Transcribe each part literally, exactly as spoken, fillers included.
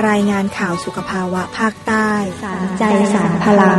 รายงานข่าวสุขภาวะภาคใต้สารใจสารพลัง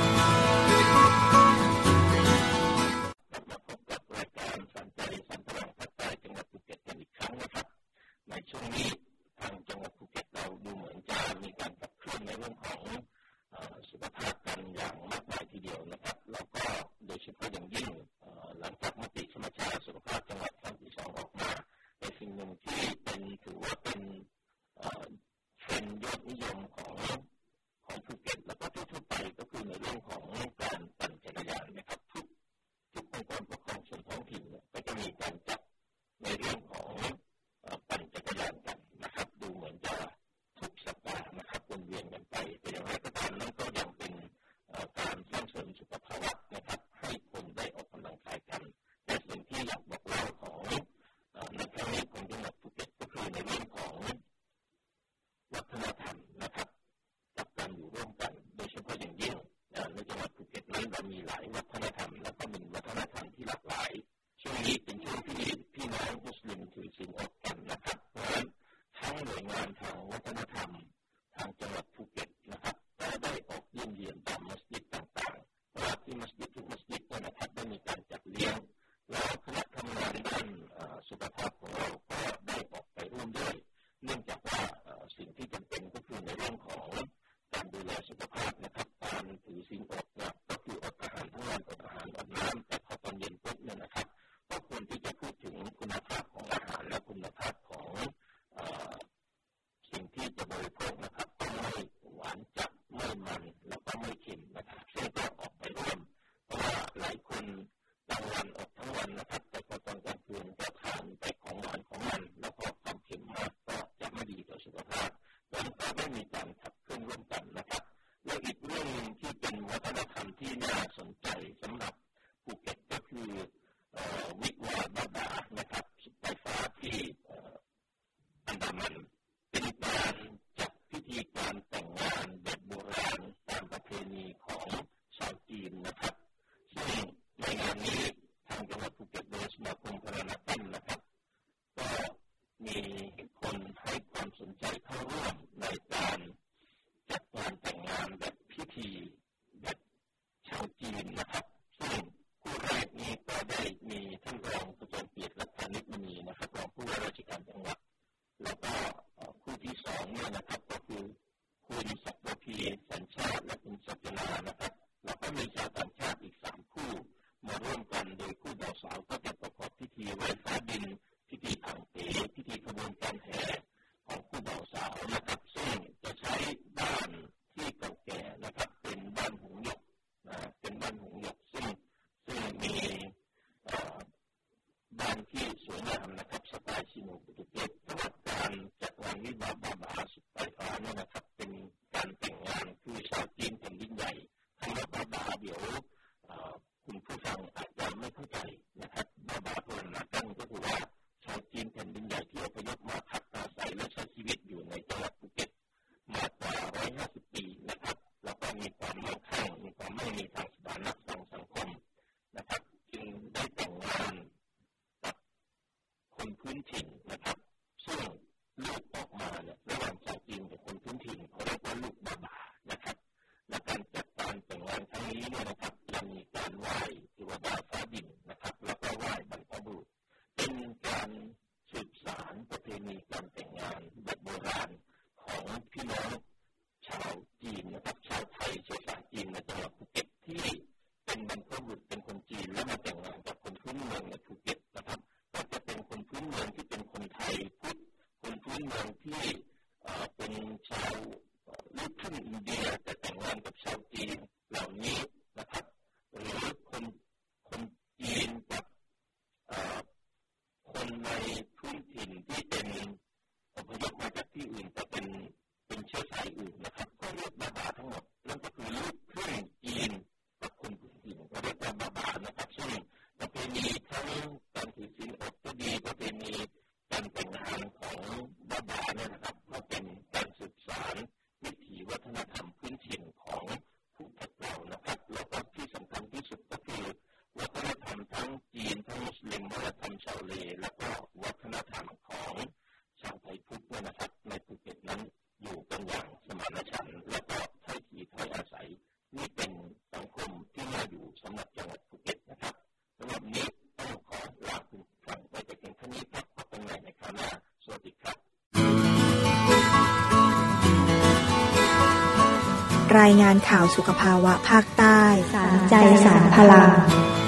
ในช่วงนี้ทางจังหวัดภูเก็ตเราดูเหมือนจะมีการขับเคลื่อนในเรื่องของสุขภาพกันอย่างมากมายทีเดียวนะครับแล้วก็โดยเฉพาะอย่างยิ่งหลังจากมติสมัชชาสุขภาพจังหวัดครั้งที่สองออกมาในสิ่งหนึ่งที่เป็นถือว่าเป็นเทรนด์ยอดนิยมของของภูเก็ตแล้วก็ทั่วไปก็คือในเรื่องของการปั่นจักรยานนะครับทุกทุกองค์กรปกครองส่วนท้องถิ่นก็จะมีการจัดในเรื่องของปั่นจักรยานกันนะครับดูเหมือนจะทุกสัปดาห์นะครับวนเวียนกันไปแต่อย่างไรก็ตามนั้นก็ยังเป็นการสร้างเสริมสุขภาวะนะครับให้คนได้ออกกำลังกายกันแต่สิ่งที่อยากบอกเล่าของในครั้งนี้ของจังหวัดภูเก็ตก็คือในเรื่องของวัฒนธรรมนะครับกับการอยู่ร่วมกันโดยเฉพาะอย่างยิ่งในจังหวัดภูเก็ตนั้นเรามีหลายวัฒนธรรมและก็เป็นวัฒนธรรมที่หลากหลายช่วงนี้เป็นช่วงที่พี่น้องมุสลิมถือศีลอดกันนะครับเพราะฉะนั้นทั้งหน่วยงานทางวัฒนธรรมทางจังหวัดภูเก็ตนะครับก็ได้ออกเยี่ยมเยียนตามมัสยิดต่างๆเพราะว่าที่มัสยิดทุกมัสยิดนะครับได้มีการจัดเลี้ยงแล้วคณะทำงานด้านสุขภาพของเราก็ได้ออกไปร่วมด้วยเนื่องจากว่าสิ่งที่จำเป็นก็คือในเรื่องของการดูแลสุขภาพนะครับการถือศีลอดเนี่ยก็คืออดอาหารทั้งวันอดอาหารอดน้ำแต่พอตอนเย็นปุ๊บเนี่ยนะครับก็ควรที่จะพูดถึงคุณภาพของอาหารและคุณภาพของสิ่งที่จะบริโภคนะครับต้องไม่หวานจัดไม่มันแล้วก็ไม่เค็มนะครับซึ่งก็ออกไปร่วมเพราะว่าหลายคนกลางวันอดทั้งวันนะครับแต่พอตอนกลางคืนก็ทานไปของหวานของมันแล้วก็ความเค็มมากก็จะไม่ดีต่อสุขภาพดังนั้นก็ได้มีการขับเคลื่อนร่วมกันนะครับและอีกเรื่องนึงที่เป็นวัฒนธรรมที่น่าสนใจสำหรับภูเก็ตก็คือวิวาบาบานะครับไฟฟ้าที่อันดามันเป็นการจัดพิธีการแต่งงานแบบโบราณตามประเพณีของชาวจีนนะครับซึ่งในงานนี้ทางจังหวัดภูเก็ตโดยสมาคมพลานาตั้นนะครับก็มีคนให้ความสนใจเข้าร่วมในการจัดงานแต่งงานแบบพิธีแบบชาวจีนนะครับซึ่งผู้แรกนี้ก็ได้มีท่านรองผู้จัดเกียรติรัตนิมณีนะครับรองผู้ว่าราชการจังหวัดแล้วก็คู่ที่สองเนี่ยนะครับก็คือคุณศักดิ์พีสัญชาติและคุณสัจนานะครับแล้วก็มีชาวต่างชาติอีกสามคู่มาร่วมกันโดยคู่บ่าวสาวก็จะประกอบพิธีไหว้ฟ้าดินพิธีอ่างเต๋พิธีขบวนการแห่ของคู่บ่าวสาวนะครับซึ่งจะใช้บ้านที่เก่าแก่นะครับเป็นบ้านหงส์หยกนะเป็นบ้านหงส์หยกซึ่งซึ่งมีบ้านที่สวยงามนะครับสไตล์ชิโนโปรตุเกสสำหรับการจัดงานวิวาห์บาบาสุดไฟฟ้าเนี่ยนะครับเป็นการแต่งงานคือชาวจีนแผ่นดินใหญ่คำว่าบาบาเดี๋ยวคุณผู้ฟังอาจจะไม่เข้าใจนะครับบาบาพลนาตั้งก็คือว่าชาวจีนแผ่นดินใหญ่ที่อพยพมาพักอาศัยและใช้ชีวิตอยู่ในจังหวัดภูเก็ตมากว่าหนึ่งร้อยห้าสิบปีนะครับแล้วก็มีความมั่งคั่งมีความไม่มีทางสถานะทางสังคมนะครับจึงได้แต่งงานกับคนพื้นถิ่นนะครับซึ่งลูกออกมาเนี่ยระหว่างชาวจีนกับคนพื้นถิ่นเขาเรียกว่าลูกบาบานะครับและการจัดการแต่งงานครั้งนี้เนี่ยนะครับยังมีการไหว้เทวดาฟ้าดินนะครับแล้วก็ไหว้บรรพบุรุษเป็นการสืบสานประเพณีการแต่งงานแบบโบราณของพี่น้องชาวจีนนะครับชาวไทยเชื้อสายจีนในจังหวัดภูเก็ตที่เป็นบรรพบุรุษเป็นคนจีนแล้วมาแต่งงานกับคนพื้นเมืองในภูเก็ตนะครับก็จะเป็นคนพื้นเมืองที่เป็นคนไทยพุทธคนพื้นเมืองที่เป็นชาวลูกครึ่งอินเดียแต่แต่งงานกับชาวจีนเหล่านี้นะครับหรือคนคนจีนกับคนในพื้นถิ่นที่เป็นอพยพมาจากที่อื่นแต่เป็นเป็นเชื้อสายอื่นนะครับก็เรียกบาบาทั้งหมดนั่นก็คือลูกครึ่งจีนกับคนพื้นถิ่นก็เรียกว่าบาบานะครับซึ่งประเพณีทั้งการถือศีลอดก็ดีประเพณีการแต่งงานของบาบาเนี่ยนะครับก็เป็นการสืบสานวิถีวัฒนธรรมพื้นถิ่นของผู้พักเรานะครับแล้วก็ที่สำคัญที่สุดก็คือวัฒนธรรมทั้งจีนทั้งมุสลิมวัฒนธรรมชาวเลแล้วก็วัฒนธรรมของชาวไทยพุทธนะครับในภูเก็ตนั้นอยู่กันรายงานข่าวสุขภาวะภาคใต้สารใจสารพลัง